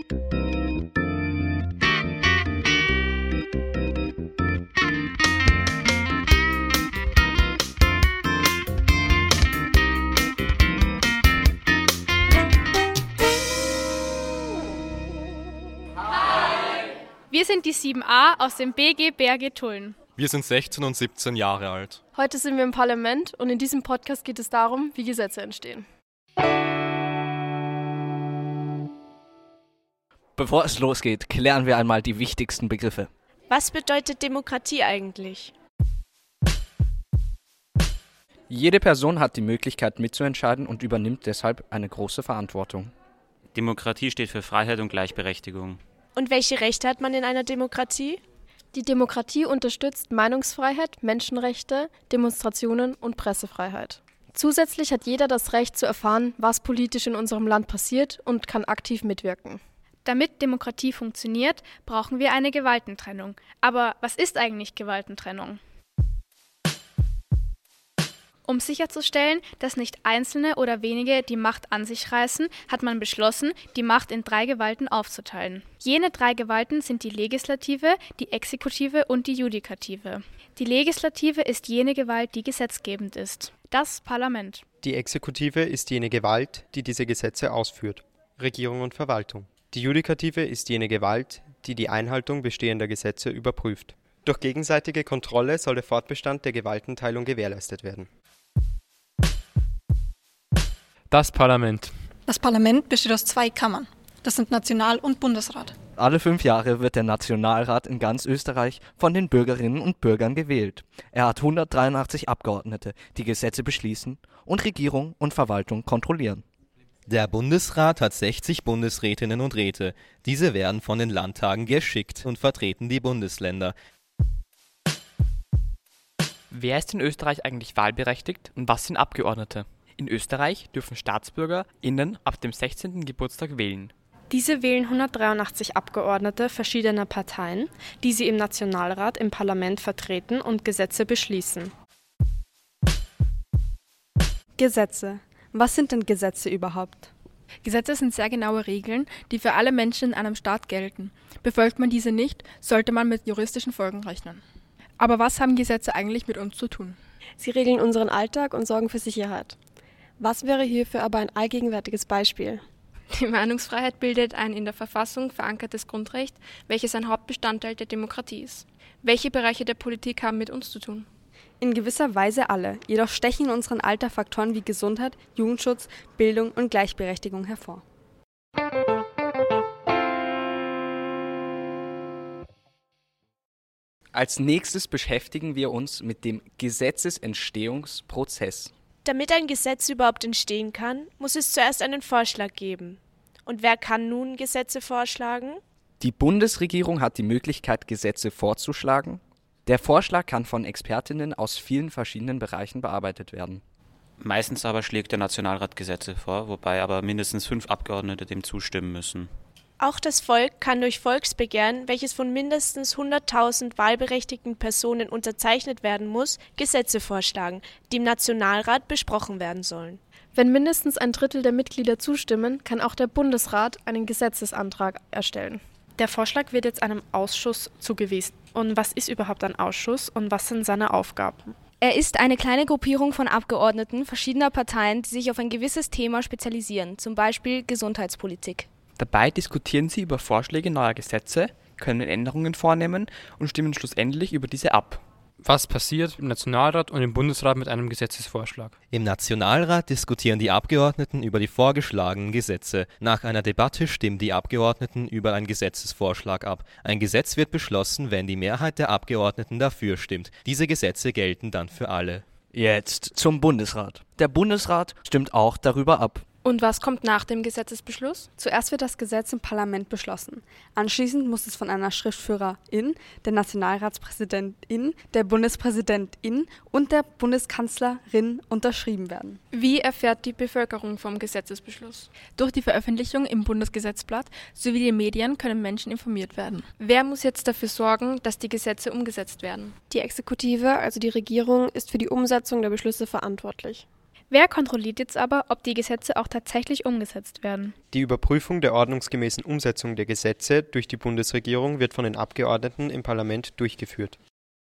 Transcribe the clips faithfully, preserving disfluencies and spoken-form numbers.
Wir sind die sieben a aus dem B G Berge Tulln. Wir sind sechzehn und siebzehn Jahre alt. Heute sind wir im Parlament und in diesem Podcast geht es darum, wie Gesetze entstehen. Bevor es losgeht, klären wir einmal die wichtigsten Begriffe. Was bedeutet Demokratie eigentlich? Jede Person hat die Möglichkeit mitzuentscheiden und übernimmt deshalb eine große Verantwortung. Demokratie steht für Freiheit und Gleichberechtigung. Und welche Rechte hat man in einer Demokratie? Die Demokratie unterstützt Meinungsfreiheit, Menschenrechte, Demonstrationen und Pressefreiheit. Zusätzlich hat jeder das Recht zu erfahren, was politisch in unserem Land passiert und kann aktiv mitwirken. Damit Demokratie funktioniert, brauchen wir eine Gewaltentrennung. Aber was ist eigentlich Gewaltentrennung? Um sicherzustellen, dass nicht Einzelne oder wenige die Macht an sich reißen, hat man beschlossen, die Macht in drei Gewalten aufzuteilen. Jene drei Gewalten sind die Legislative, die Exekutive und die Judikative. Die Legislative ist jene Gewalt, die gesetzgebend ist. Das Parlament. Die Exekutive ist jene Gewalt, die diese Gesetze ausführt. Regierung und Verwaltung. Die Judikative ist jene Gewalt, die die Einhaltung bestehender Gesetze überprüft. Durch gegenseitige Kontrolle soll der Fortbestand der Gewaltenteilung gewährleistet werden. Das Parlament. Das Parlament besteht aus zwei Kammern. Das sind National- und Bundesrat. Alle fünf Jahre wird der Nationalrat in ganz Österreich von den Bürgerinnen und Bürgern gewählt. Er hat hundertdreiundachtzig Abgeordnete, die Gesetze beschließen und Regierung und Verwaltung kontrollieren. Der Bundesrat hat sechzig Bundesrätinnen und Räte. Diese werden von den Landtagen geschickt und vertreten die Bundesländer. Wer ist in Österreich eigentlich wahlberechtigt und was sind Abgeordnete? In Österreich dürfen StaatsbürgerInnen ab dem sechzehnten Geburtstag wählen. Diese wählen hundertdreiundachtzig Abgeordnete verschiedener Parteien, die sie im Nationalrat im Parlament vertreten und Gesetze beschließen. Gesetze. Was sind denn Gesetze überhaupt? Gesetze sind sehr genaue Regeln, die für alle Menschen in einem Staat gelten. Befolgt man diese nicht, sollte man mit juristischen Folgen rechnen. Aber was haben Gesetze eigentlich mit uns zu tun? Sie regeln unseren Alltag und sorgen für Sicherheit. Was wäre hierfür aber ein allgegenwärtiges Beispiel? Die Meinungsfreiheit bildet ein in der Verfassung verankertes Grundrecht, welches ein Hauptbestandteil der Demokratie ist. Welche Bereiche der Politik haben mit uns zu tun? In gewisser Weise alle, jedoch stechen in unserem Alltag Faktoren wie Gesundheit, Jugendschutz, Bildung und Gleichberechtigung hervor. Als nächstes beschäftigen wir uns mit dem Gesetzesentstehungsprozess. Damit ein Gesetz überhaupt entstehen kann, muss es zuerst einen Vorschlag geben. Und wer kann nun Gesetze vorschlagen? Die Bundesregierung hat die Möglichkeit, Gesetze vorzuschlagen. Der Vorschlag kann von Expertinnen aus vielen verschiedenen Bereichen bearbeitet werden. Meistens aber schlägt der Nationalrat Gesetze vor, wobei aber mindestens fünf Abgeordnete dem zustimmen müssen. Auch das Volk kann durch Volksbegehren, welches von mindestens hunderttausend wahlberechtigten Personen unterzeichnet werden muss, Gesetze vorschlagen, die im Nationalrat besprochen werden sollen. Wenn mindestens ein Drittel der Mitglieder zustimmen, kann auch der Bundesrat einen Gesetzesantrag erstellen. Der Vorschlag wird jetzt einem Ausschuss zugewiesen. Und was ist überhaupt ein Ausschuss und was sind seine Aufgaben? Er ist eine kleine Gruppierung von Abgeordneten verschiedener Parteien, die sich auf ein gewisses Thema spezialisieren, zum Beispiel Gesundheitspolitik. Dabei diskutieren sie über Vorschläge neuer Gesetze, können Änderungen vornehmen und stimmen schlussendlich über diese ab. Was passiert im Nationalrat und im Bundesrat mit einem Gesetzesvorschlag? Im Nationalrat diskutieren die Abgeordneten über die vorgeschlagenen Gesetze. Nach einer Debatte stimmen die Abgeordneten über einen Gesetzesvorschlag ab. Ein Gesetz wird beschlossen, wenn die Mehrheit der Abgeordneten dafür stimmt. Diese Gesetze gelten dann für alle. Jetzt zum Bundesrat. Der Bundesrat stimmt auch darüber ab. Und was kommt nach dem Gesetzesbeschluss? Zuerst wird das Gesetz im Parlament beschlossen. Anschließend muss es von einer Schriftführerin, der Nationalratspräsidentin, der Bundespräsidentin und der Bundeskanzlerin unterschrieben werden. Wie erfährt die Bevölkerung vom Gesetzesbeschluss? Durch die Veröffentlichung im Bundesgesetzblatt sowie die Medien können Menschen informiert werden. Wer muss jetzt dafür sorgen, dass die Gesetze umgesetzt werden? Die Exekutive, also die Regierung, ist für die Umsetzung der Beschlüsse verantwortlich. Wer kontrolliert jetzt aber, ob die Gesetze auch tatsächlich umgesetzt werden? Die Überprüfung der ordnungsgemäßen Umsetzung der Gesetze durch die Bundesregierung wird von den Abgeordneten im Parlament durchgeführt.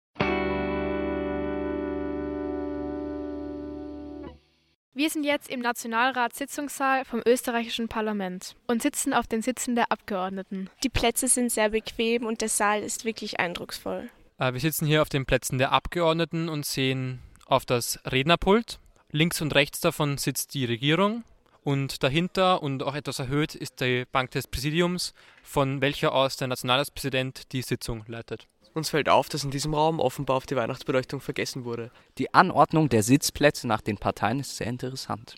Wir sind jetzt im Nationalratssitzungssaal vom österreichischen Parlament und sitzen auf den Sitzen der Abgeordneten. Die Plätze sind sehr bequem und der Saal ist wirklich eindrucksvoll. Äh, wir sitzen hier auf den Plätzen der Abgeordneten und sehen auf das Rednerpult. Links und rechts davon sitzt die Regierung und dahinter und auch etwas erhöht ist die Bank des Präsidiums, von welcher aus der Nationalratspräsident die Sitzung leitet. Uns fällt auf, dass in diesem Raum offenbar auf die Weihnachtsbeleuchtung vergessen wurde. Die Anordnung der Sitzplätze nach den Parteien ist sehr interessant.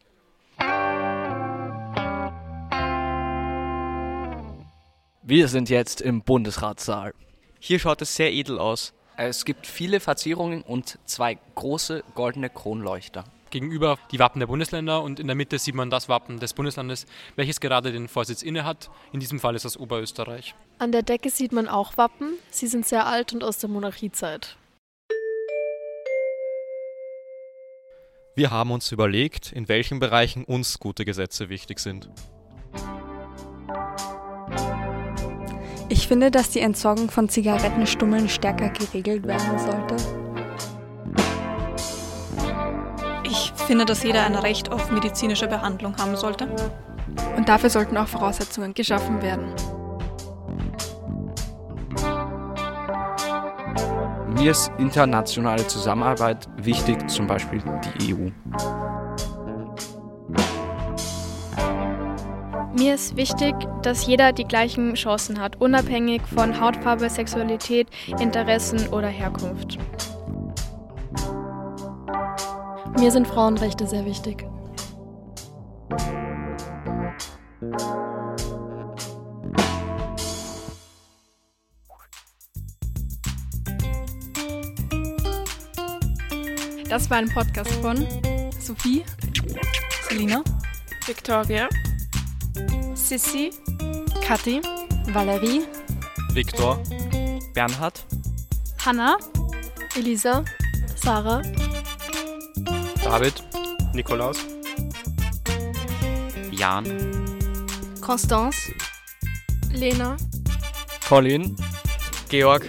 Wir sind jetzt im Bundesratssaal. Hier schaut es sehr edel aus. Es gibt viele Verzierungen und zwei große goldene Kronleuchter. Gegenüber die Wappen der Bundesländer und in der Mitte sieht man das Wappen des Bundeslandes, welches gerade den Vorsitz innehat. In diesem Fall ist das Oberösterreich. An der Decke sieht man auch Wappen. Sie sind sehr alt und aus der Monarchiezeit. Wir haben uns überlegt, in welchen Bereichen uns gute Gesetze wichtig sind. Ich finde, dass die Entsorgung von Zigarettenstummeln stärker geregelt werden sollte. Ich finde, dass jeder ein Recht auf medizinische Behandlung haben sollte. Und dafür sollten auch Voraussetzungen geschaffen werden. Mir ist internationale Zusammenarbeit wichtig, zum Beispiel die E U. Mir ist wichtig, dass jeder die gleichen Chancen hat, unabhängig von Hautfarbe, Sexualität, Interessen oder Herkunft. Mir sind Frauenrechte sehr wichtig. Das war ein Podcast von Sophie, Selina, Victoria, Sissi, Kathi, Valerie, Viktor, Bernhard, Hanna, Elisa, Sarah, David, Nikolaus, Jan, Constance, Lena, Colin, Georg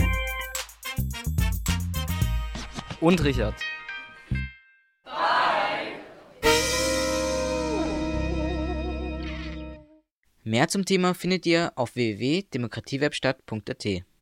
und Richard. Mehr zum Thema findet ihr auf w w w punkt demokratiewerkstatt punkt a t.